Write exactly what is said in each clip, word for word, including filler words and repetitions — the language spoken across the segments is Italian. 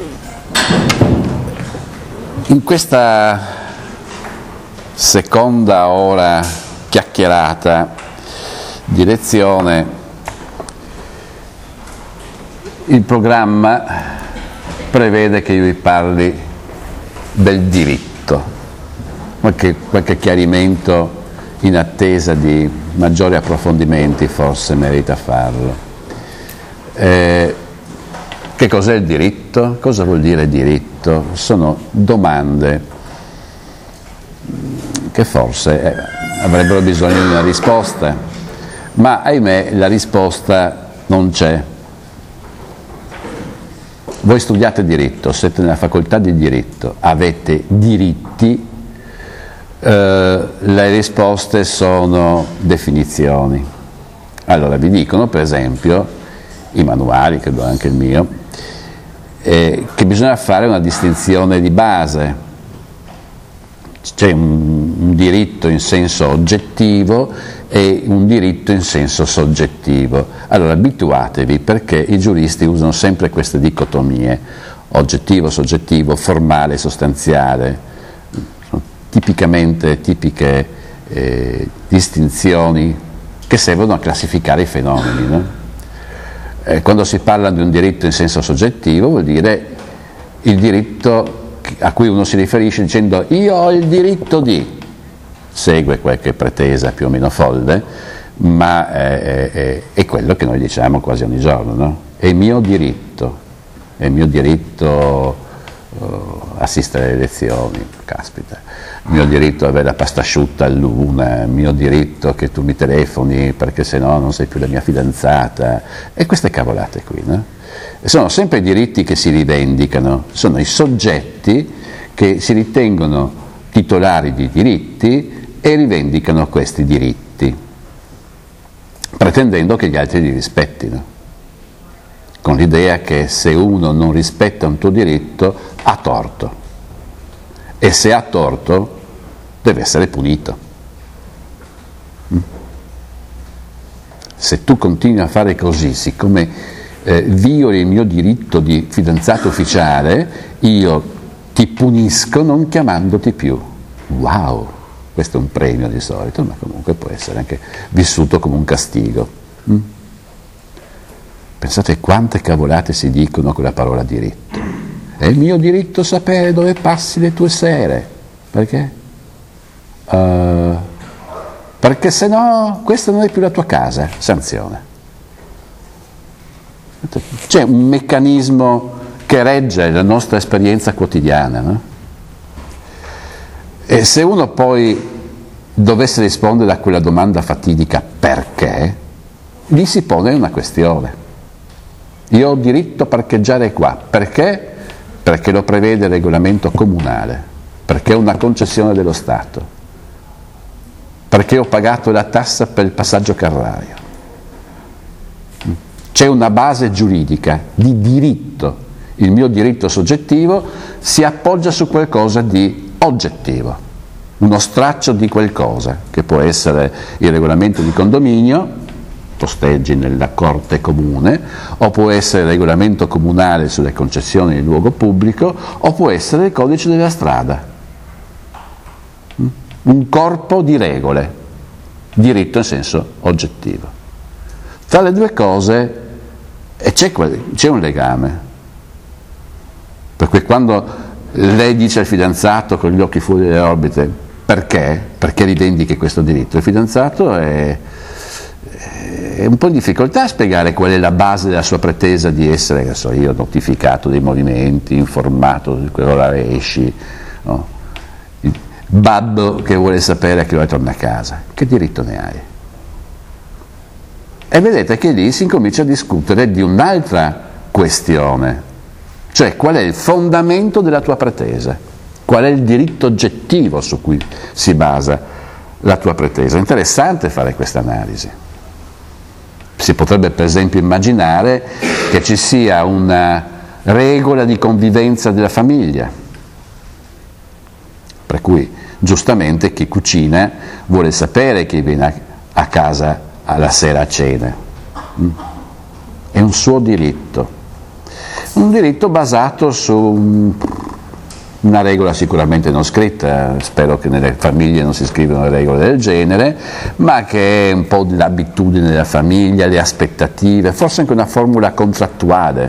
In questa seconda ora chiacchierata di lezione, il programma prevede che io vi parli del diritto, qualche, qualche chiarimento in attesa di maggiori approfondimenti forse merita farlo. Eh, che cos'è il diritto? Cosa vuol dire diritto? Sono domande che forse eh, avrebbero bisogno di una risposta, ma ahimè la risposta non c'è. Voi studiate diritto, siete nella facoltà di diritto, avete diritti, eh, le risposte sono definizioni. Allora vi dicono, per esempio, i manuali, credo anche il mio, eh, che bisogna fare una distinzione di base. C'è un, un diritto in senso oggettivo e un diritto in senso soggettivo. Allora abituatevi, perché i giuristi usano sempre queste dicotomie, oggettivo, soggettivo, formale, sostanziale, sono tipicamente tipiche eh, distinzioni che servono a classificare i fenomeni, no? Eh, quando si parla di un diritto in senso soggettivo vuol dire il diritto a cui uno si riferisce dicendo io ho il diritto di, segue qualche pretesa più o meno folle, ma è, è, è quello che noi diciamo quasi ogni giorno, no? È il mio diritto, è il mio diritto uh, assistere alle lezioni, caspita, il mio diritto avere la pasta asciutta all'una, il mio diritto che tu mi telefoni perché sennò non sei più la mia fidanzata, e queste cavolate qui, no? Sono sempre i diritti che si rivendicano, sono i soggetti che si ritengono titolari di diritti e rivendicano questi diritti, pretendendo che gli altri li rispettino, con l'idea che se uno non rispetta un tuo diritto ha torto, e se ha torto deve essere punito. Se tu continui a fare così, siccome eh, violi il mio diritto di fidanzato ufficiale, io ti punisco non chiamandoti più. Wow, questo è un premio di solito, ma comunque può essere anche vissuto come un castigo. Mm? Pensate quante cavolate si dicono con la parola diritto. È il mio diritto sapere dove passi le tue sere. Perché? Uh, perché se no questa non è più la tua casa. Sanzione. C'è un meccanismo che regge la nostra esperienza quotidiana, no? E se uno poi dovesse rispondere a quella domanda fatidica perché, lì si pone una questione. Io ho diritto a parcheggiare qua, perché? Perché lo prevede il regolamento comunale, perché è una concessione dello Stato, perché ho pagato la tassa per il passaggio carrario. C'è una base giuridica di diritto, il mio diritto soggettivo si appoggia su qualcosa di oggettivo, uno straccio di qualcosa, che può essere il regolamento di condominio, posteggi nella corte comune, o può essere il regolamento comunale sulle concessioni di luogo pubblico, o può essere il codice della strada. Un corpo di regole, diritto in senso oggettivo. Tra le due cose c'è, c'è un legame, per cui quando lei dice al fidanzato con gli occhi fuori dalle orbite perché? Perché rivendichi questo diritto, il fidanzato è, è un po' in difficoltà a spiegare qual è la base della sua pretesa di essere, che so io, notificato dei movimenti, informato di che ora esci, no? Il babbo che vuole sapere a che ora torna a casa, che diritto ne hai? E vedete che lì si incomincia a discutere di un'altra questione, cioè qual è il fondamento della tua pretesa, qual è il diritto oggettivo su cui si basa la tua pretesa. È interessante fare questa analisi. Si potrebbe per esempio immaginare che ci sia una regola di convivenza della famiglia, per cui giustamente chi cucina vuole sapere chi viene a casa alla sera a cena, è un suo diritto. Un diritto basato su un, una regola sicuramente non scritta, spero che nelle famiglie non si scrivano regole del genere, ma che è un po' l'abitudine della famiglia, le aspettative, forse anche una formula contrattuale.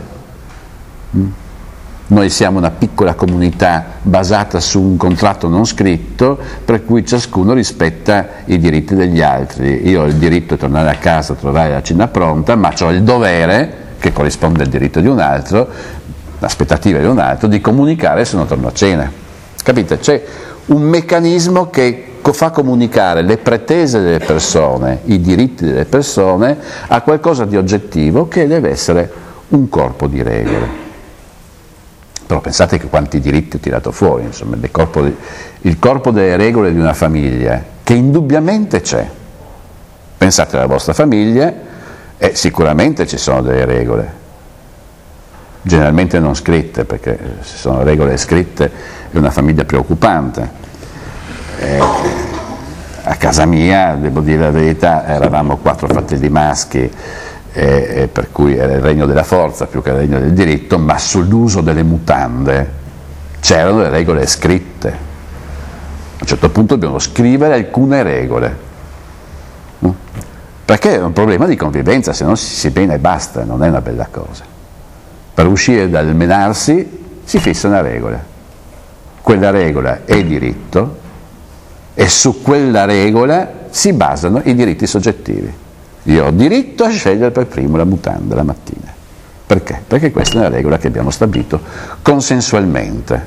Noi siamo una piccola comunità basata su un contratto non scritto, per cui ciascuno rispetta i diritti degli altri. Io ho il diritto di tornare a casa a trovare la cena pronta, ma ho il dovere, che corrisponde al diritto di un altro, l'aspettativa di un altro, di comunicare se non torno a cena. Capite? C'è un meccanismo che fa comunicare le pretese delle persone, i diritti delle persone, a qualcosa di oggettivo che deve essere un corpo di regole. Però pensate che quanti diritti ho tirato fuori, insomma, il corpo, di, il corpo delle regole di una famiglia, che indubbiamente c'è. Pensate alla vostra famiglia e sicuramente ci sono delle regole, generalmente non scritte, perché se sono regole scritte è una famiglia preoccupante. Eh, a casa mia, devo dire la verità, eravamo quattro fratelli maschi, E, e per cui era il regno della forza più che il regno del diritto, ma sull'uso delle mutande c'erano le regole scritte. A un certo punto dobbiamo scrivere alcune regole, no? Perché è un problema di convivenza, se no si bene e basta, non è una bella cosa. Per uscire dal menarsi si fissa una regola, quella regola è diritto e su quella regola si basano i diritti soggettivi. Io ho diritto a scegliere per primo la mutanda la mattina. Perché? Perché questa è una regola che abbiamo stabilito consensualmente.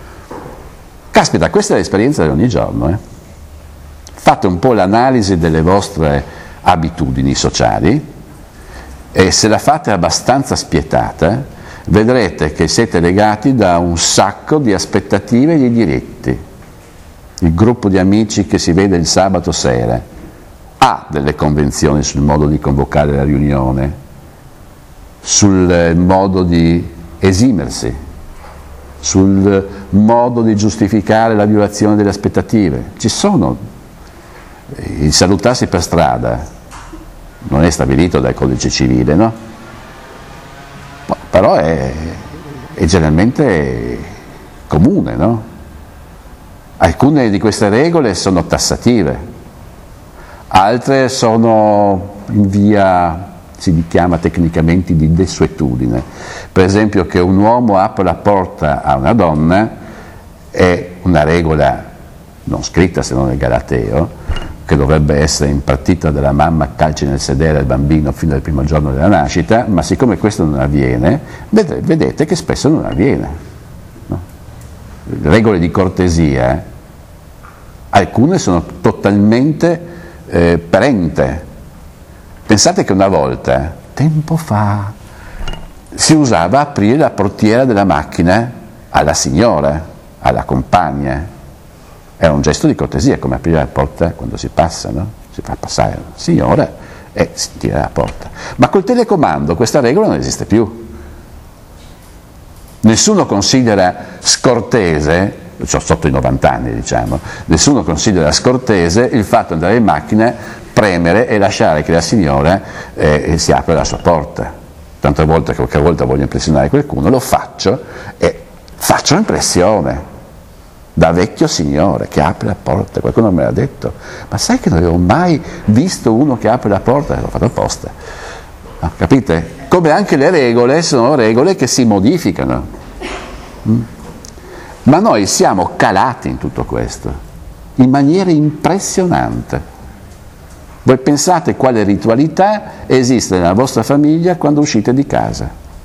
Caspita, questa è l'esperienza di ogni giorno. Eh? Fate un po' l'analisi delle vostre abitudini sociali e se la fate abbastanza spietata, vedrete che siete legati da un sacco di aspettative e di diritti. Il gruppo di amici che si vede il sabato sera ha delle convenzioni sul modo di convocare la riunione, sul modo di esimersi, sul modo di giustificare la violazione delle aspettative. Ci sono. Il salutarsi per strada non è stabilito dal codice civile, no? Però è, è generalmente comune, no? Alcune di queste regole sono tassative, altre sono in via, si chiama tecnicamente, di desuetudine. Per esempio, che un uomo apra la porta a una donna è una regola non scritta, se non nel Galateo, che dovrebbe essere impartita dalla mamma a calci nel sedere al bambino fino al primo giorno della nascita, ma siccome questo non avviene, vedete che spesso non avviene. No? Regole di cortesia, alcune sono totalmente Eh, perente. Pensate che una volta, tempo fa, si usava aprire la portiera della macchina alla signora, alla compagna. Era un gesto di cortesia, come aprire la porta quando si passa, no? Si fa passare la signora e si tira la porta. Ma col telecomando questa regola non esiste più. Nessuno considera scortese, cioè sotto i novanta anni diciamo, nessuno considera scortese il fatto di andare in macchina, premere e lasciare che la signora eh, si apra la sua porta. Tante volte, qualche volta voglio impressionare qualcuno, lo faccio e faccio impressione da vecchio signore che apre la porta. Qualcuno me l'ha detto, ma sai che non avevo mai visto uno che apre la porta? L'ho fatto apposta. No, capite? Come anche le regole sono regole che si modificano. Mm? Ma noi siamo calati in tutto questo, in maniera impressionante. Voi pensate quale ritualità esiste nella vostra famiglia quando uscite di casa?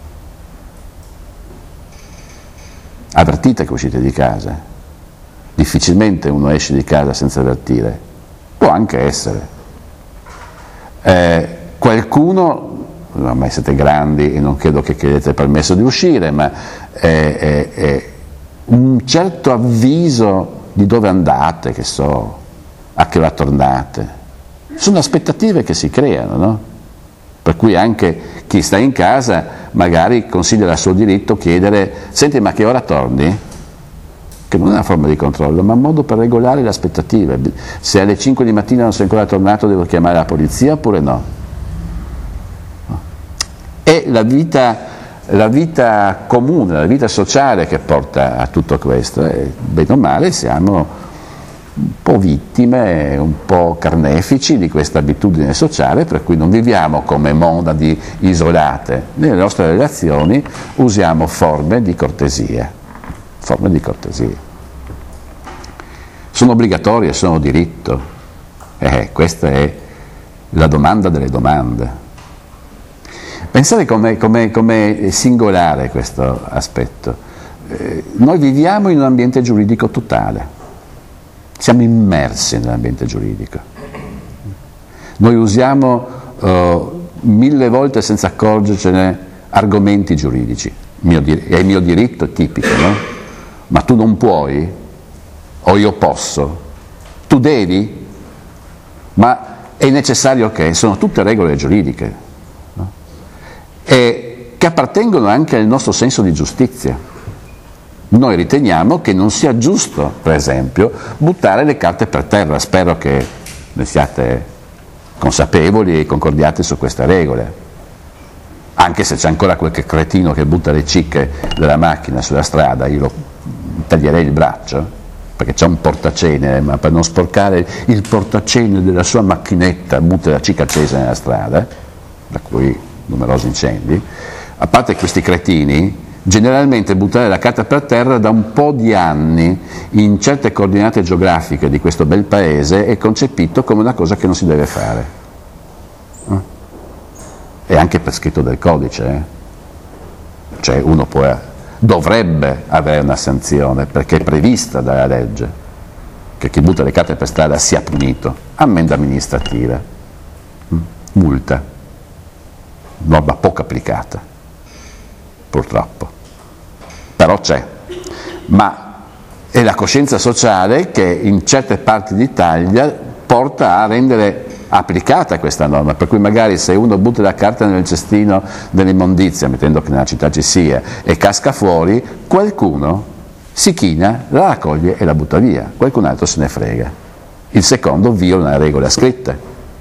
Avvertite che uscite di casa. Difficilmente uno esce di casa senza avvertire. Può anche essere. Eh, qualcuno, ormai siete grandi e non credo che chiedete permesso di uscire, ma eh, eh, eh, un certo avviso di dove andate, che so, a che ora tornate. Sono aspettative che si creano, no? Per cui anche chi sta in casa magari considera il suo diritto chiedere: senti, ma a che ora torni? Che non è una forma di controllo, ma un modo per regolare le aspettative. Se alle cinque di mattina non sei ancora tornato, devo chiamare la polizia oppure no? E la vita la vita comune, la vita sociale che porta a tutto questo, e bene o male siamo un po' vittime, un po' carnefici di questa abitudine sociale, per cui non viviamo come monadi isolate. Nelle nostre relazioni usiamo forme di cortesia, forme di cortesia. Sono obbligatorie, sono diritto. Eh, questa è la domanda delle domande. Pensate com'è, com'è, com'è singolare questo aspetto. Eh, noi viviamo in un ambiente giuridico totale. Siamo immersi nell'ambiente giuridico. Noi usiamo uh, mille volte senza accorgercene argomenti giuridici. Mio dir- è il mio diritto tipico, no? Ma tu non puoi, o io posso. Tu devi, ma è necessario che sono tutte regole giuridiche, no? E che appartengono anche al nostro senso di giustizia. Noi riteniamo che non sia giusto, per esempio, buttare le carte per terra. Spero che ne siate consapevoli e concordiate su queste regole. Anche se c'è ancora qualche cretino che butta le cicche della macchina sulla strada, io lo taglierei il braccio, perché c'è un portacenere, ma per non sporcare il portacenere della sua macchinetta butta la cicca accesa nella strada, da cui numerosi incendi. A parte questi cretini, generalmente buttare la carta per terra da un po' di anni in certe coordinate geografiche di questo bel paese è concepito come una cosa che non si deve fare. Eh? È anche prescritto dal codice. Eh? Cioè uno può, dovrebbe avere una sanzione perché è prevista dalla legge, che chi butta le carte per strada sia punito. Ammenda amministrativa, mm? multa, norma poco applicata, purtroppo. Però c'è, ma è la coscienza sociale che in certe parti d'Italia porta a rendere applicata questa norma, per cui magari se uno butta la carta nel cestino dell'immondizia, mettendo che nella città ci sia, e casca fuori, qualcuno si china, la raccoglie e la butta via, qualcun altro se ne frega. Il secondo viola una regola scritta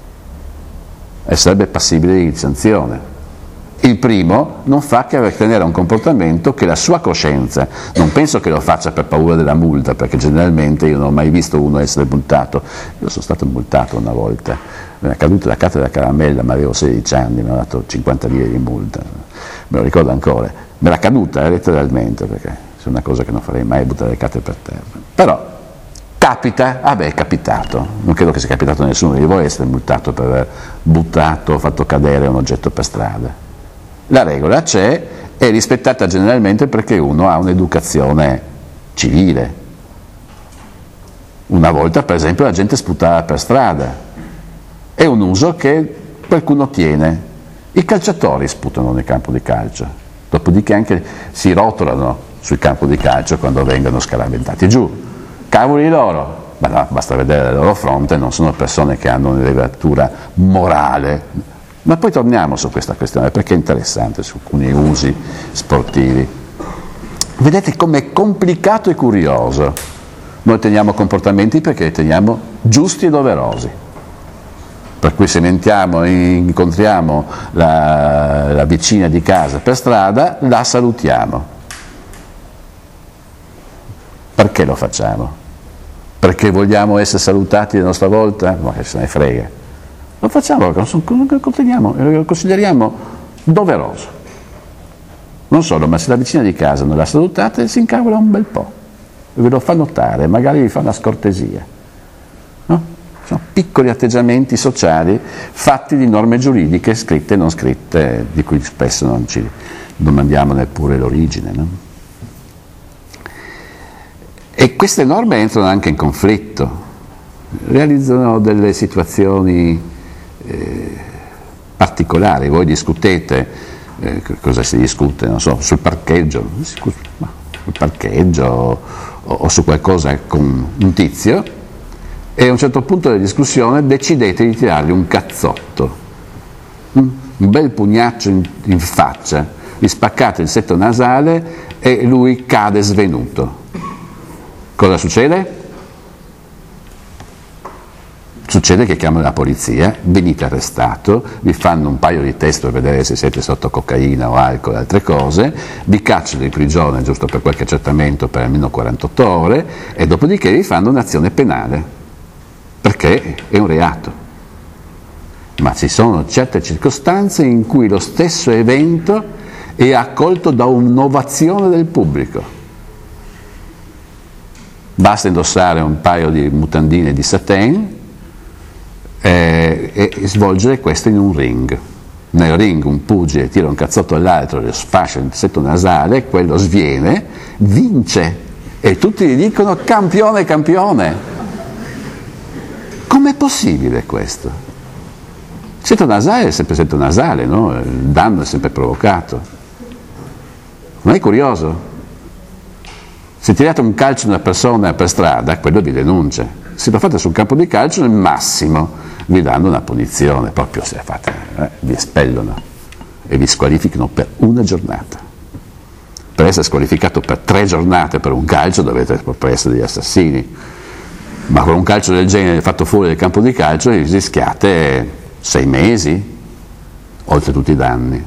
e sarebbe passibile di sanzione. Il primo non fa che tenere un comportamento che la sua coscienza, non penso che lo faccia per paura della multa, perché generalmente io non ho mai visto uno essere multato. Io sono stato multato una volta, mi è caduta la carta della caramella, ma avevo sedici anni, mi hanno dato cinquanta lire di multa, me lo ricordo ancora, me l'ha caduta eh, letteralmente, perché è una cosa che non farei mai, buttare le carte per terra. Però capita, ah beh, è capitato, non credo che sia capitato a nessuno di voi essere multato per aver buttato, fatto cadere un oggetto per strada. La regola c'è, è rispettata generalmente perché uno ha un'educazione civile. Una volta, per esempio, la gente sputava per strada. È un uso che qualcuno tiene. I calciatori sputano nel campo di calcio, dopodiché anche si rotolano sul campo di calcio quando vengono scaraventati giù. Cavoli loro, ma no, basta vedere la loro fronte, non sono persone che hanno un'elevatura morale. Ma poi torniamo su questa questione perché è interessante, su alcuni usi sportivi. Vedete com'è complicato e curioso. Noi teniamo comportamenti perché li teniamo giusti e doverosi. Per cui se mentiamo, incontriamo la, la vicina di casa per strada, la salutiamo. Perché lo facciamo? Perché vogliamo essere salutati la nostra volta? Ma che se ne frega. Lo facciamo perché lo consideriamo doveroso. Non solo, ma se la vicina di casa non la salutate, si incavola un bel po'. Ve lo fa notare, magari vi fa una scortesia. No? Sono piccoli atteggiamenti sociali fatti di norme giuridiche, scritte e non scritte, di cui spesso non ci domandiamo neppure l'origine. No? E queste norme entrano anche in conflitto, realizzano delle situazioni Eh, particolari. Voi discutete, eh, cosa si discute? Non so, sul parcheggio, ma, sul parcheggio o, o su qualcosa con un tizio, e a un certo punto della discussione decidete di tirargli un cazzotto, un, un bel pugnaccio in, in faccia, gli spaccate il setto nasale e lui cade svenuto. Cosa succede? Succede che chiamano la polizia, venite arrestato, vi fanno un paio di test per vedere se siete sotto cocaina o alcol e altre cose, vi cacciano in prigione giusto per qualche accertamento per almeno quarantotto ore e dopodiché vi fanno un'azione penale, perché è un reato. Ma ci sono certe circostanze in cui lo stesso evento è accolto da un'ovazione del pubblico. Basta indossare un paio di mutandine di satin eh, e svolgere questo in un ring. Nel ring un pugile tira un cazzotto all'altro, lo sfascia il setto nasale, quello sviene, vince e tutti gli dicono campione, campione. Com'è possibile questo? Il setto nasale è sempre setto nasale, no? Il danno è sempre provocato. Non è curioso? Se tirate un calcio a una persona per strada, quello vi denuncia. Se lo fate sul campo di calcio, al massimo vi danno una punizione, proprio se fate, eh, vi espellono e vi squalificano per una giornata. Per essere squalificato per tre giornate per un calcio dovete proprio essere degli assassini. Ma con un calcio del genere fatto fuori dal campo di calcio rischiate sei mesi, oltre tutti i danni.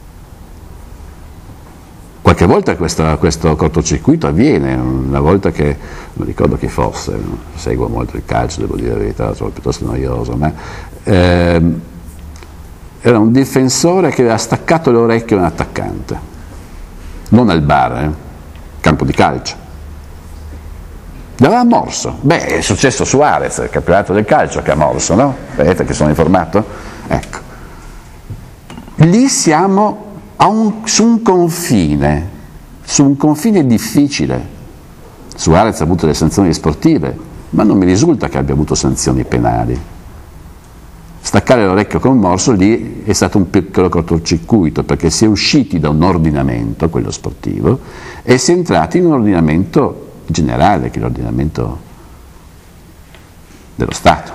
Qualche volta questo, questo cortocircuito avviene, una volta che, non ricordo chi fosse, no? Seguo molto il calcio, devo dire la verità, lo trovo piuttosto noioso, ma ehm, era un difensore che aveva staccato le orecchie a un attaccante, non al bar, eh? Campo di calcio. L'aveva morso. Beh, è successo su Suarez, il campionato del calcio che ha morso, no? Vedete che sono informato? Ecco. Lì siamo a un, su un confine, su un confine difficile. Suarez ha avuto delle sanzioni sportive, ma non mi risulta che abbia avuto sanzioni penali. Staccare l'orecchio con morso lì è stato un piccolo cortocircuito, perché si è usciti da un ordinamento, quello sportivo, e si è entrati in un ordinamento generale, che è l'ordinamento dello Stato.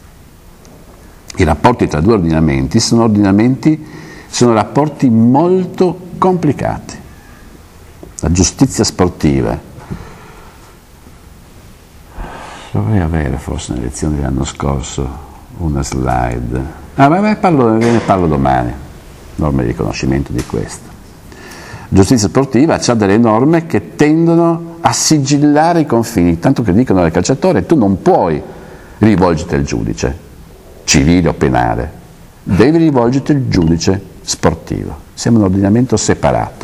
I rapporti tra due ordinamenti sono ordinamenti sono rapporti molto complicati. La giustizia sportiva, dovrei avere forse nelle lezioni dell'anno scorso una slide, ah, ma ne parlo, ne parlo domani, norme di riconoscimento di questo. La giustizia sportiva ha delle norme che tendono a sigillare i confini, tanto che dicono al calciatore: tu non puoi rivolgerti al giudice civile o penale, devi rivolgerti al giudice sportivo. Siamo un ordinamento separato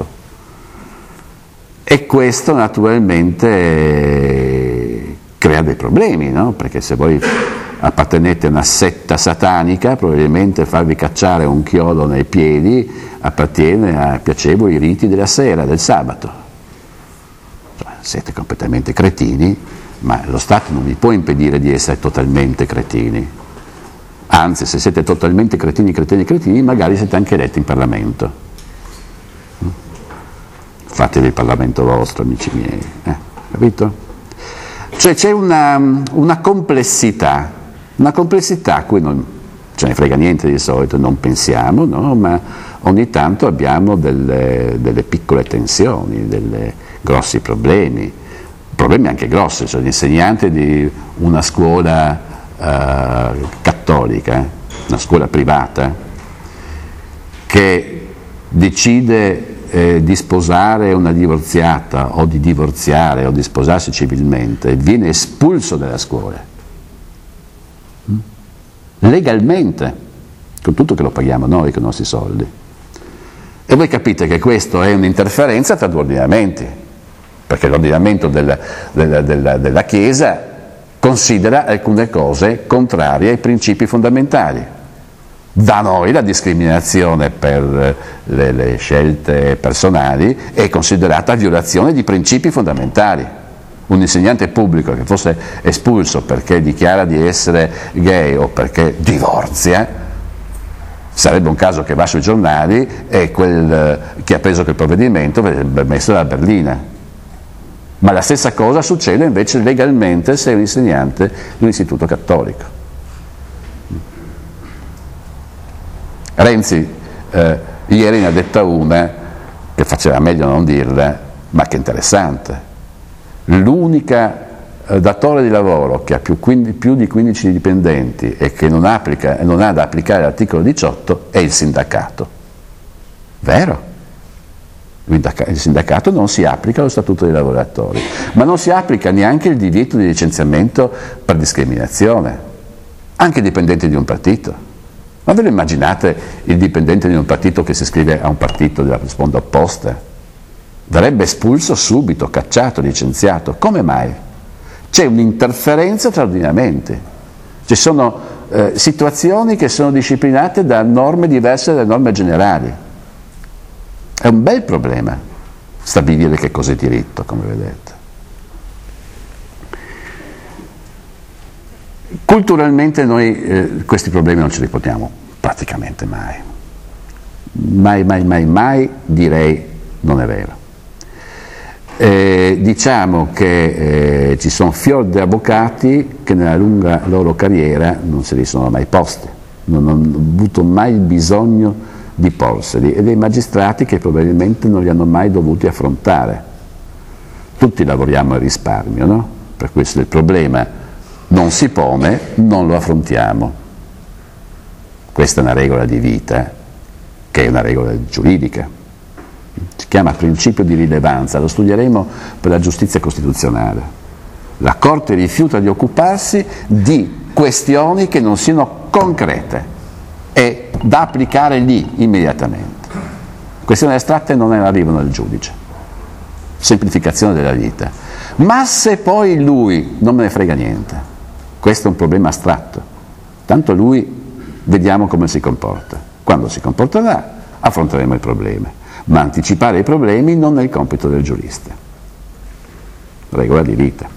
e questo naturalmente crea dei problemi, no? Perché se voi appartenete a una setta satanica, probabilmente farvi cacciare un chiodo nei piedi appartiene a piacevoli riti della sera, del sabato. Cioè, siete completamente cretini, ma lo Stato non vi può impedire di essere totalmente cretini. Anzi, se siete totalmente cretini, cretini, cretini, magari siete anche eletti in Parlamento. Fatevi il Parlamento vostro, amici miei, eh, capito? Cioè c'è una, una complessità, una complessità a cui non ce ne frega niente di solito, non pensiamo, no? Ma ogni tanto abbiamo delle, delle piccole tensioni, dei grossi problemi, problemi anche grossi, cioè l'insegnante di una scuola Uh, cattolica, una scuola privata, che decide eh, di sposare una divorziata o di divorziare o di sposarsi civilmente, viene espulso dalla scuola mm? legalmente, con tutto che lo paghiamo noi con i nostri soldi. E voi capite che questo è un'interferenza tra due ordinamenti, perché l'ordinamento della, della, della, della Chiesa considera alcune cose contrarie ai principi fondamentali. Da noi la discriminazione per le, le scelte personali è considerata violazione di principi fondamentali. Un insegnante pubblico che fosse espulso perché dichiara di essere gay o perché divorzia, sarebbe un caso che va sui giornali e quel che ha preso quel provvedimento verrebbe messo dalla berlina. Ma la stessa cosa succede invece legalmente se è un insegnante di un istituto cattolico. Renzi eh, ieri ne ha detta una che faceva meglio non dirla, ma che interessante. L'unica eh, datore di lavoro che ha più, quindi, più di quindici dipendenti e che non, applica, non ha da applicare l'articolo diciotto è il sindacato. Vero? Il sindacato non si applica allo statuto dei lavoratori, ma non si applica neanche il divieto di licenziamento per discriminazione, anche ai dipendenti di un partito. Ma ve lo immaginate il dipendente di un partito che si iscrive a un partito della sponda opposta? Verrebbe espulso subito, cacciato, licenziato. Come mai? C'è un'interferenza tra ordinamenti. Ci sono eh, situazioni che sono disciplinate da norme diverse dalle norme generali. È un bel problema stabilire che cos'è diritto, come vedete. Culturalmente noi eh, questi problemi non ce li poniamo praticamente mai. Mai, mai, mai, mai direi non è vero. Eh, diciamo che eh, ci sono fior di avvocati che nella lunga loro carriera non se li sono mai posti, non hanno avuto mai il bisogno di porseli, e dei magistrati che probabilmente non li hanno mai dovuti affrontare. Tutti lavoriamo a risparmio, no? Per questo il problema non si pone, non lo affrontiamo. Questa è una regola di vita, che è una regola giuridica. Si chiama principio di rilevanza, lo studieremo per la giustizia costituzionale. La Corte rifiuta di occuparsi di questioni che non siano concrete e da applicare lì immediatamente. Questioni astratte non arrivano al giudice. Semplificazione della vita. Ma se poi lui non me ne frega niente, questo è un problema astratto. Tanto lui vediamo come si comporta. Quando si comporterà affronteremo il problema. Ma anticipare i problemi non è il compito del giurista. Regola di vita.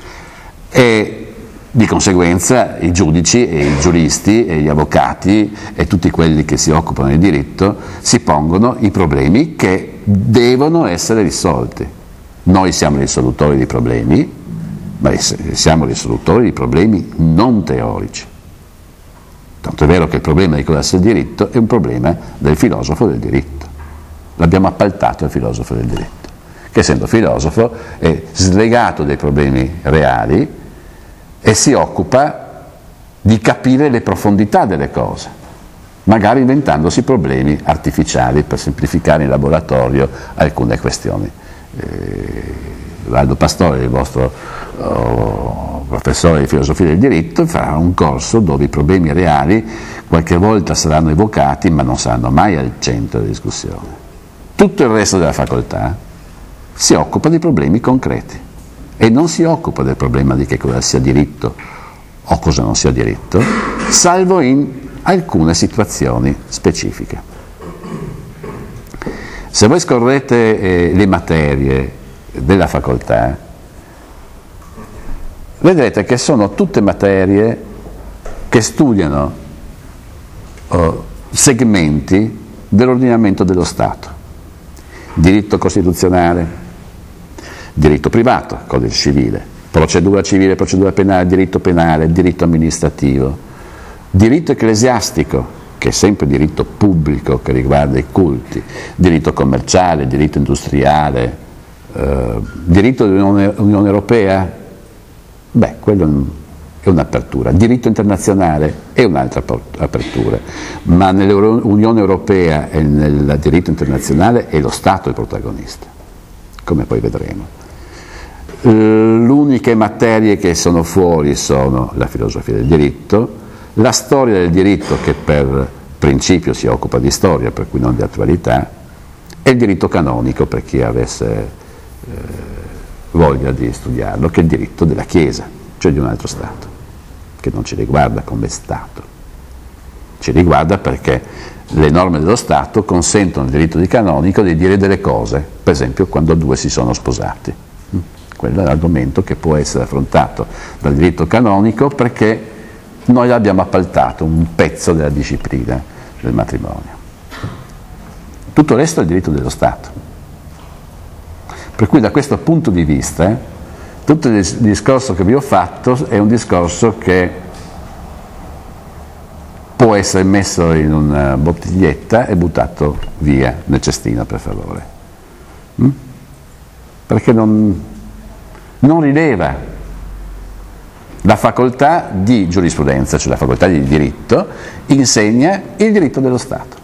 E di conseguenza i giudici e i giuristi e gli avvocati e tutti quelli che si occupano di diritto si pongono i problemi che devono essere risolti. Noi siamo risolutori di problemi, ma siamo risolutori di problemi non teorici. Tanto è vero che il problema di cosa sia il diritto è un problema del filosofo del diritto. L'abbiamo appaltato al filosofo del diritto, che essendo filosofo è slegato dai problemi reali e si occupa di capire le profondità delle cose, magari inventandosi problemi artificiali per semplificare in laboratorio alcune questioni. Eh, Valdo Pastore, il vostro oh, professore di filosofia del diritto, farà un corso dove i problemi reali qualche volta saranno evocati, ma non saranno mai al centro della discussione. Tutto il resto della facoltà si occupa di problemi concreti e non si occupa del problema di che cosa sia diritto o cosa non sia diritto, salvo in alcune situazioni specifiche. Se voi scorrete eh, le materie della facoltà, vedrete che sono tutte materie che studiano oh, segmenti dell'ordinamento dello Stato. Diritto costituzionale, diritto privato, codice civile, procedura civile, procedura penale, diritto penale, diritto amministrativo, diritto ecclesiastico, che è sempre diritto pubblico che riguarda i culti, diritto commerciale, diritto industriale, eh, diritto dell'Unione Europea, beh, quello è un'apertura. Diritto internazionale è un'altra apertura, ma nell'Unione Europea e nel diritto internazionale è lo Stato il protagonista, come poi vedremo. Le uniche materie che sono fuori sono la filosofia del diritto, la storia del diritto, che per principio si occupa di storia, per cui non di attualità, e il diritto canonico, per chi avesse eh, voglia di studiarlo, che è il diritto della Chiesa, cioè di un altro Stato, che non ci riguarda come Stato. Ci riguarda perché le norme dello Stato consentono al diritto di canonico di dire delle cose, per esempio quando due si sono sposati. Quello è l'argomento che può essere affrontato dal diritto canonico, perché noi abbiamo appaltato un pezzo della disciplina del matrimonio. Tutto il resto è il diritto dello Stato. Per cui da questo punto di vista, eh, tutto il discorso che vi ho fatto è un discorso che può essere messo in una bottiglietta e buttato via nel cestino, per favore. Mm? Perché non, non rileva La facoltà di giurisprudenza, cioè la facoltà di diritto, insegna il diritto dello Stato.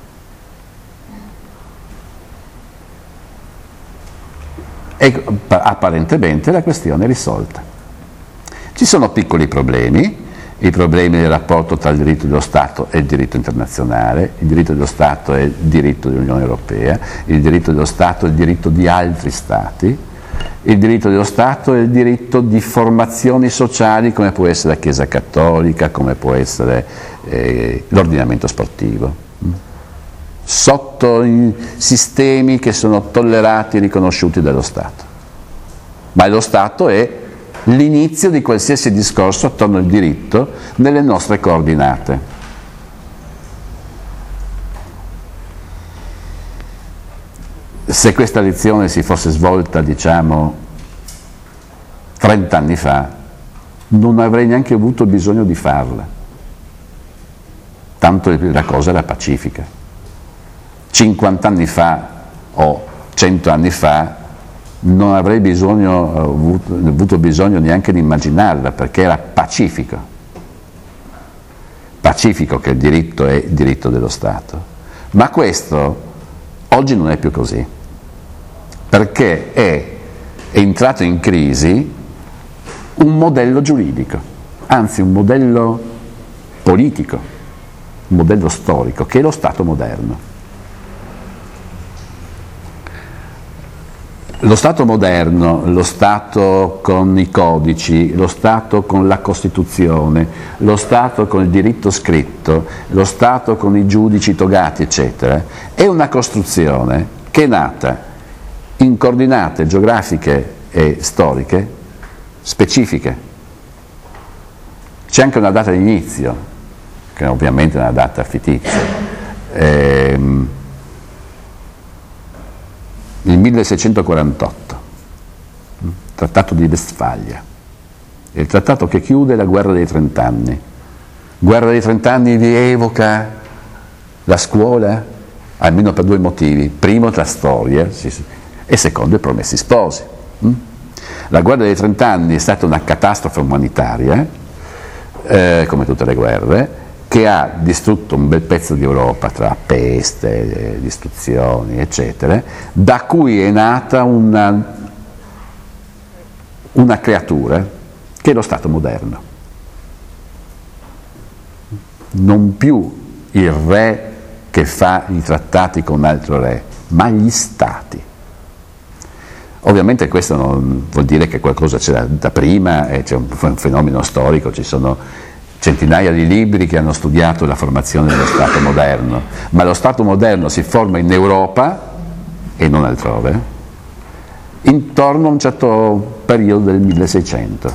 E apparentemente la questione è risolta. Ci sono piccoli problemi, i problemi del rapporto tra il diritto dello Stato e il diritto internazionale. Il diritto dello Stato è il diritto dell'Unione Europea, il diritto dello Stato è il diritto di altri Stati, il diritto dello Stato è il diritto di formazioni sociali come può essere la Chiesa Cattolica, come può essere eh, l'ordinamento sportivo, sotto i sistemi che sono tollerati e riconosciuti dallo Stato. Ma lo Stato è l'inizio di qualsiasi discorso attorno al diritto nelle nostre coordinate. Se questa lezione si fosse svolta, diciamo, trent'anni fa, non avrei neanche avuto bisogno di farla, tanto la cosa era pacifica. cinquant'anni fa o cento anni fa non avrei bisogno, avuto, avuto bisogno neanche di immaginarla, perché era pacifico. Pacifico che il diritto è il diritto dello Stato. Ma questo oggi non è più così, perché è entrato in crisi un modello giuridico, anzi un modello politico, un modello storico, che è lo Stato moderno. Lo Stato moderno, lo Stato con i codici, lo Stato con la Costituzione, lo Stato con il diritto scritto, lo Stato con i giudici togati, eccetera, è una costruzione che è nata in coordinate geografiche e storiche specifiche. C'è anche una data di inizio, che ovviamente è una data fittizia. Ehm, il milleseicentoquarantotto, il Trattato di Vestfalia, è il trattato che chiude la guerra dei trent'anni. Guerra dei trent'anni vi evoca la scuola, almeno per due motivi: primo, la storia, e secondo, i Promessi Sposi. La guerra dei trent'anni è stata una catastrofe umanitaria, eh, come tutte le guerre, che ha distrutto un bel pezzo di Europa tra peste, distruzioni, eccetera, da cui è nata una, una creatura che è lo Stato moderno. Non più il re che fa i trattati con un altro re, ma gli Stati. Ovviamente questo non vuol dire che qualcosa c'era da prima, e c'è un fenomeno storico, ci sono centinaia di libri che hanno studiato la formazione dello Stato moderno, ma lo Stato moderno si forma in Europa e non altrove intorno a un certo periodo del milleseicento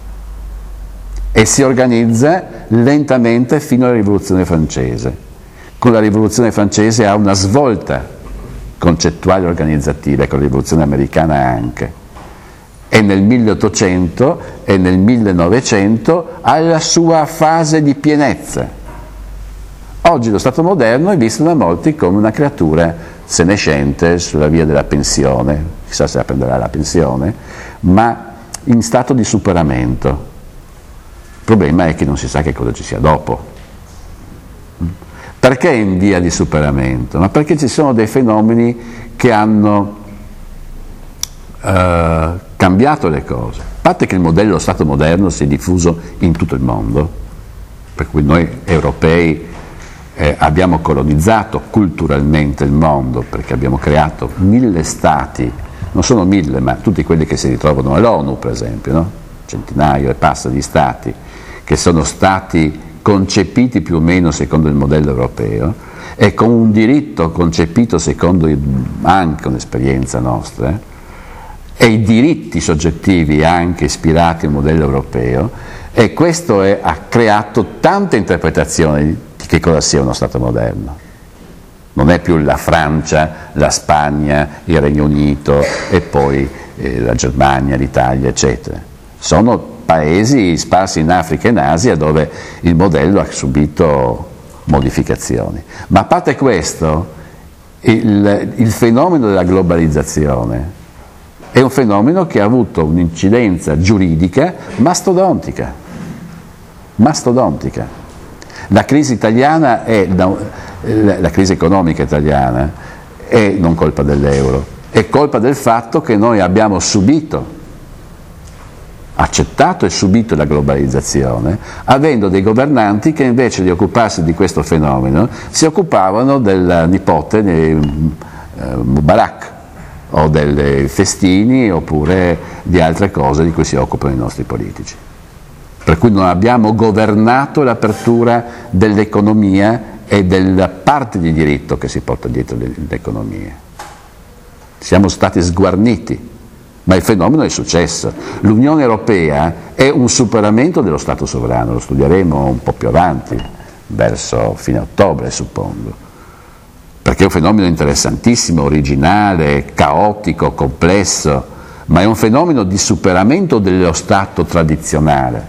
e si organizza lentamente fino alla Rivoluzione francese. Con la Rivoluzione francese ha una svolta concettuale e organizzativa, e con la Rivoluzione americana anche. E nel milleottocento e nel millenovecento ha la sua fase di pienezza. Oggi lo Stato moderno è visto da molti come una creatura senescente sulla via della pensione, chissà se la prenderà la pensione, ma in stato di superamento. Il problema è che non si sa che cosa ci sia dopo. Perché è in via di superamento? Ma perché ci sono dei fenomeni che hanno Uh, cambiato le cose. A parte che il modello dello Stato moderno si è diffuso in tutto il mondo, per cui noi europei eh, abbiamo colonizzato culturalmente il mondo, perché abbiamo creato mille stati, non sono mille, ma tutti quelli che si ritrovano all'ONU, per esempio, no? Centinaio e passa di stati, che sono stati concepiti più o meno secondo il modello europeo, e con un diritto concepito secondo il, anche un'esperienza nostra, e i diritti soggettivi anche ispirati al modello europeo, e questo è, ha creato tante interpretazioni di che cosa sia uno Stato moderno. Non è più la Francia, la Spagna, il Regno Unito e poi eh, la Germania, l'Italia, eccetera. Sono paesi sparsi in Africa e in Asia dove il modello ha subito modificazioni. Ma a parte questo, il, il fenomeno della globalizzazione è un fenomeno che ha avuto un'incidenza giuridica mastodontica. mastodontica. La crisi italiana è, la crisi economica italiana è non colpa dell'euro, è colpa del fatto che noi abbiamo subito, accettato e subito la globalizzazione, avendo dei governanti che invece di occuparsi di questo fenomeno si occupavano del nipote di eh, Mubarak, o dei festini, oppure di altre cose di cui si occupano i nostri politici. Per cui non abbiamo governato l'apertura dell'economia e della parte di diritto che si porta dietro l'economia. Siamo stati sguarniti, ma il fenomeno è successo. L'Unione Europea è un superamento dello Stato sovrano, lo studieremo un po' più avanti, verso fine ottobre suppongo, perché è un fenomeno interessantissimo, originale, caotico, complesso, ma è un fenomeno di superamento dello Stato tradizionale.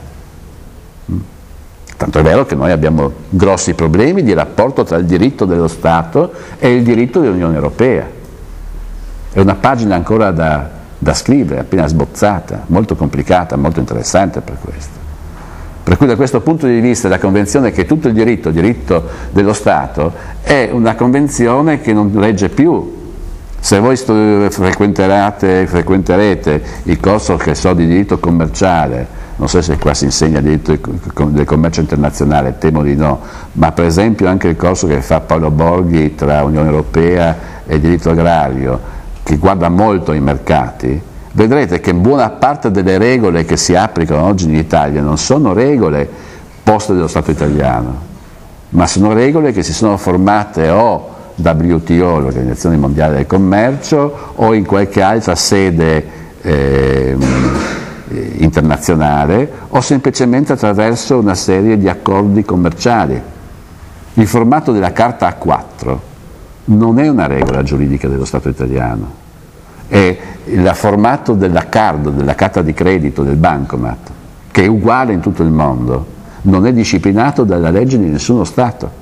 Tanto è vero che noi abbiamo grossi problemi di rapporto tra il diritto dello Stato e il diritto dell'Unione Europea. È una pagina ancora da, da scrivere, appena sbozzata, molto complicata, molto interessante per questo. Per cui da questo punto di vista la convenzione che tutto il diritto, il diritto dello Stato, è una convenzione che non regge più. Se voi frequenterete, frequenterete il corso che so di diritto commerciale, non so se qua si insegna diritto del commercio internazionale, temo di no, ma per esempio anche il corso che fa Paolo Borghi tra Unione Europea e diritto agrario, che guarda molto ai mercati, vedrete che buona parte delle regole che si applicano oggi in Italia non sono regole poste dallo Stato italiano, ma sono regole che si sono formate o W T O, l'Organizzazione Mondiale del Commercio, o in qualche altra sede eh, internazionale, o semplicemente attraverso una serie di accordi commerciali. Il formato della Carta A quattro non è una regola giuridica dello Stato italiano, è il formato della card, della carta di credito, del bancomat, che è uguale in tutto il mondo, non è disciplinato dalla legge di nessuno Stato.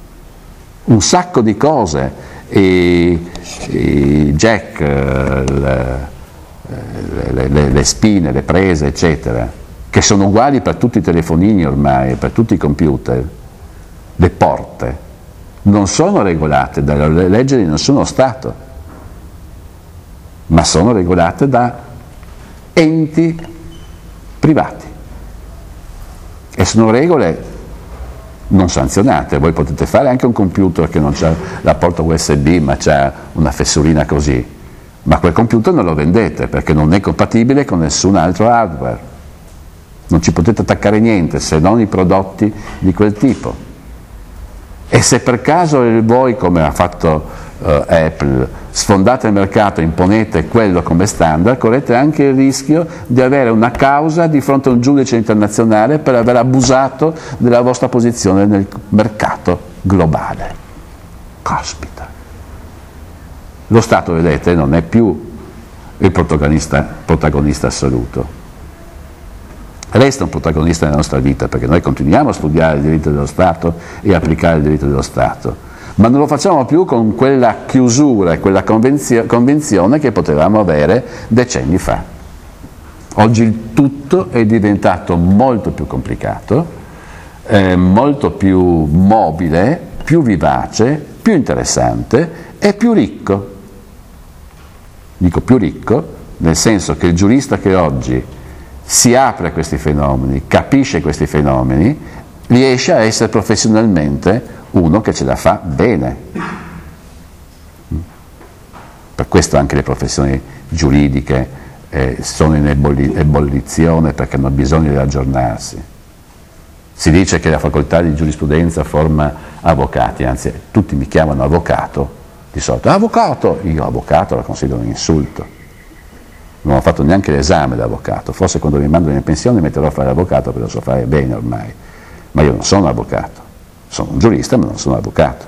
Un sacco di cose, i, i jack, le, le, le, le spine, le prese, eccetera, che sono uguali per tutti i telefonini ormai, per tutti i computer, le porte, non sono regolate dalla legge di nessuno Stato, ma sono regolate da enti privati e sono regole non sanzionate. Voi potete fare anche un computer che non c'ha la porta U S B ma c'ha una fessurina così, ma quel computer non lo vendete perché non è compatibile con nessun altro hardware, non ci potete attaccare niente se non i prodotti di quel tipo. E se per caso voi, come ha fatto uh, Apple, sfondate il mercato e imponete quello come standard, correte anche il rischio di avere una causa di fronte a un giudice internazionale per aver abusato della vostra posizione nel mercato globale. Caspita! Lo Stato, vedete, non è più il protagonista, protagonista assoluto. Resta un protagonista nella nostra vita perché noi continuiamo a studiare il diritto dello Stato e applicare il diritto dello Stato, ma non lo facciamo più con quella chiusura e quella convenzio- convenzione che potevamo avere decenni fa. Oggi il tutto è diventato molto più complicato, eh, molto più mobile, più vivace, più interessante e più ricco. Dico più ricco nel senso che il giurista che oggi si apre a questi fenomeni, capisce questi fenomeni, riesce a essere professionalmente uno che ce la fa bene. Per questo anche le professioni giuridiche eh, sono in ebolli- ebollizione perché hanno bisogno di aggiornarsi. Si dice che la facoltà di giurisprudenza forma avvocati, anzi tutti mi chiamano avvocato, di solito avvocato, io avvocato la considero un insulto. Non ho fatto neanche l'esame d'avvocato, forse quando mi mandano in pensione mi metterò a fare l'avvocato perché lo so fare bene ormai, ma io non sono avvocato, sono un giurista ma non sono avvocato.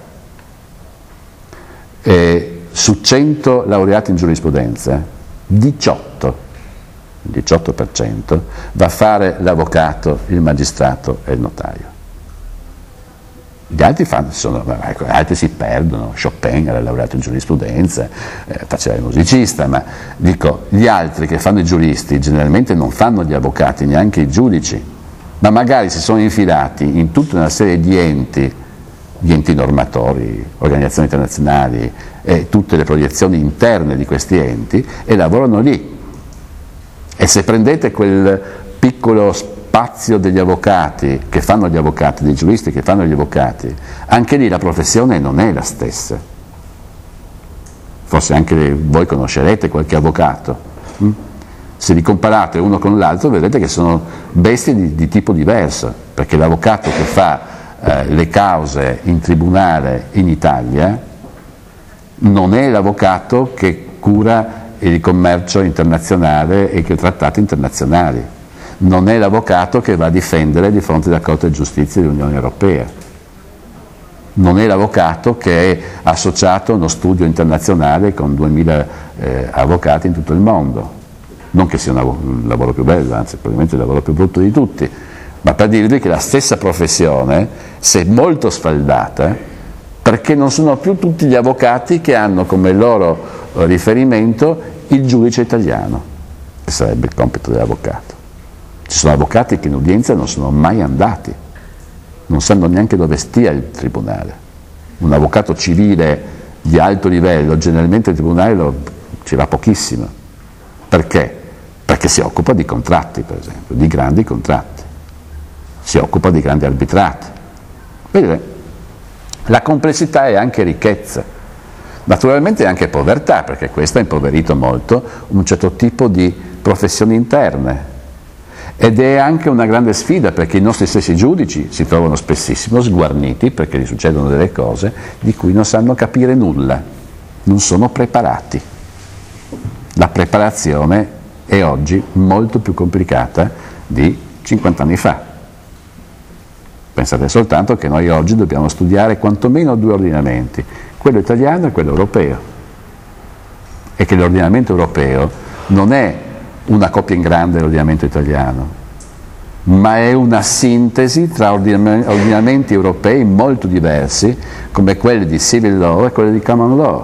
E su cento laureati in giurisprudenza, diciotto, il diciotto per cento va a fare l'avvocato, il magistrato e il notaio. Gli altri, fanno, sono, gli altri si perdono, Chopin era laureato in giurisprudenza, eh, faceva il musicista, ma dico, gli altri che fanno i giuristi generalmente non fanno gli avvocati, neanche i giudici, ma magari si sono infilati in tutta una serie di enti, di enti normatori, organizzazioni internazionali e tutte le proiezioni interne di questi enti e lavorano lì. E se prendete quel piccolo spazio degli avvocati che fanno gli avvocati, dei giuristi che fanno gli avvocati, anche lì la professione non è la stessa. Forse anche voi conoscerete qualche avvocato. Hm? Se li comparate uno con l'altro vedrete che sono bestie di, di tipo diverso, perché l'avvocato che fa eh, le cause in tribunale in Italia non è l'avvocato che cura il commercio internazionale e i trattati internazionali, non è l'avvocato che va a difendere di fronte alla Corte di Giustizia dell'Unione Europea, non è l'avvocato che è associato a uno studio internazionale con duemila eh, avvocati in tutto il mondo. Non che sia un lavoro più bello, anzi probabilmente il lavoro più brutto di tutti, ma per dirvi che la stessa professione si è molto sfaldata perché non sono più tutti gli avvocati che hanno come loro riferimento il giudice italiano, che sarebbe il compito dell'avvocato. Ci sono avvocati che in udienza non sono mai andati, non sanno neanche dove stia il tribunale. Un avvocato civile di alto livello, generalmente il tribunale lo, ci va pochissimo. Perché? Perché si occupa di contratti, per esempio, di grandi contratti, si occupa di grandi arbitrati. Vedete, la complessità è anche ricchezza. Naturalmente anche povertà, perché questo ha impoverito molto un certo tipo di professioni interne. Ed è anche una grande sfida perché i nostri stessi giudici si trovano spessissimo sguarniti perché gli succedono delle cose di cui non sanno capire nulla, non sono preparati. La preparazione è oggi molto più complicata di cinquanta anni fa. Pensate soltanto che noi oggi dobbiamo studiare quantomeno due ordinamenti, quello italiano e quello europeo, e che l'ordinamento europeo non è una copia in grande dell'ordinamento italiano, ma è una sintesi tra ordinamenti europei molto diversi, come quelli di civil law e quelli di common law.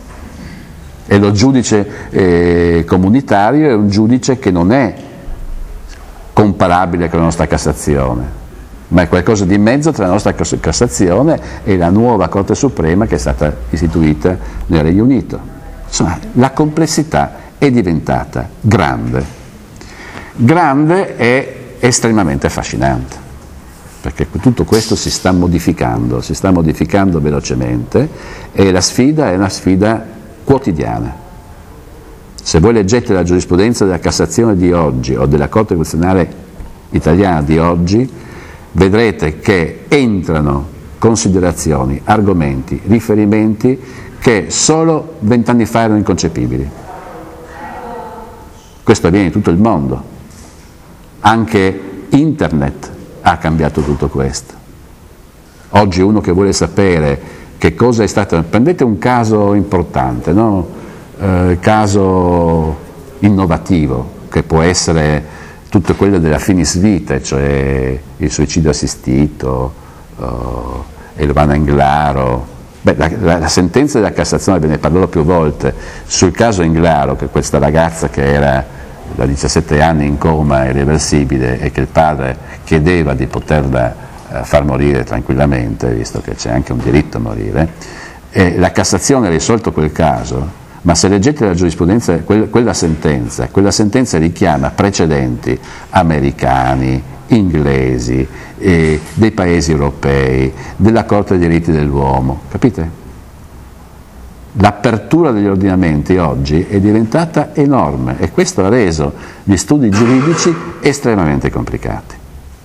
E lo giudice eh, comunitario è un giudice che non è comparabile con la nostra Cassazione, ma è qualcosa di mezzo tra la nostra Cassazione e la nuova Corte Suprema che è stata istituita nel Regno Unito. Insomma, la complessità è diventata grande. Grande è estremamente affascinante, perché tutto questo si sta modificando, si sta modificando velocemente e la sfida è una sfida quotidiana. Se voi leggete la giurisprudenza della Cassazione di oggi o della Corte Costituzionale italiana di oggi, vedrete che entrano considerazioni, argomenti, riferimenti che solo vent'anni fa erano inconcepibili. Questo avviene in tutto il mondo. Anche Internet ha cambiato tutto questo. Oggi uno che vuole sapere che cosa è stato... Prendete un caso importante, no? Eh, caso innovativo, che può essere tutto quello della finis vitae, cioè il suicidio assistito, uh, Eluana Englaro. Beh, la, la, la sentenza della Cassazione, ve ne parlerò più volte, sul caso Englaro, che questa ragazza che era da diciassette anni in coma irreversibile e che il padre chiedeva di poterla uh, far morire tranquillamente, visto che c'è anche un diritto a morire, e la Cassazione ha risolto quel caso. Ma se leggete la giurisprudenza, quella sentenza, quella sentenza richiama precedenti americani, inglesi, eh, dei paesi europei, della Corte dei diritti dell'uomo, capite? L'apertura degli ordinamenti oggi è diventata enorme e questo ha reso gli studi giuridici estremamente complicati.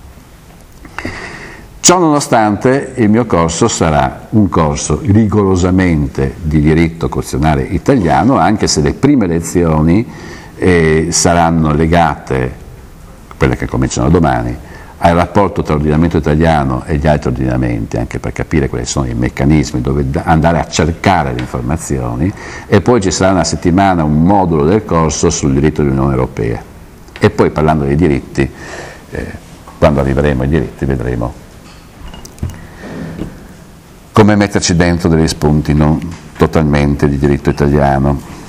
Ciò nonostante il mio corso sarà un corso rigorosamente di diritto costituzionale italiano, anche se le prime lezioni eh, saranno legate, quelle che cominciano domani, al rapporto tra l'ordinamento italiano e gli altri ordinamenti, anche per capire quali sono i meccanismi dove andare a cercare le informazioni, e poi ci sarà una settimana, un modulo del corso sul diritto dell'Unione Europea. E poi parlando dei diritti, eh, quando arriveremo ai diritti vedremo come metterci dentro degli spunti non totalmente di diritto italiano.